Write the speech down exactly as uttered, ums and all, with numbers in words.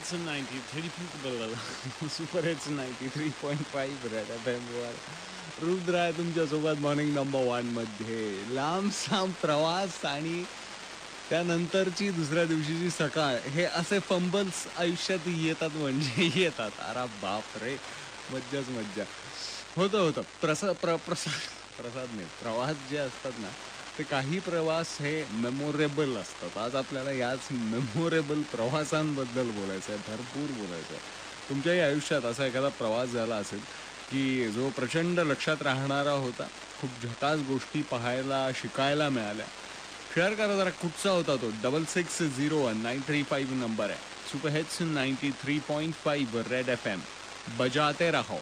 Hits ninety three super hits ninety three point five red F M Rudra आहे तुमच्यासोबत morning number वनमध्ये. लांब साम प्रवास आणि त्यानंतरची दुसऱ्या दिवशीची सकाळ हे असे फंबल्स आयुष्यात येतात म्हणजे येतात. अरे बाप रे, मज्जाच मज्जा. होतं होतं प्रसा प्र प्रसाद प्रसाद नाही प्रवास जे असतात ना, ते काही प्रवास हे मेमोरेबल असतात. आज आपल्याला याच मेमोरेबल प्रवासांबद्दल बोलायचं आहे, भरपूर बोलायचं आहे. तुमच्याही आयुष्यात असा एखादा प्रवास झाला असेल की जो प्रचंड लक्षात राहणारा होता, खूप झकास गोष्टी पाहायला शिकायला मिळाल्या. शेअर करा जरा, कुठचा होता तो. Double six zero one nine three five number आहे. Super hits ninety three point five red F M, बजाते रहो.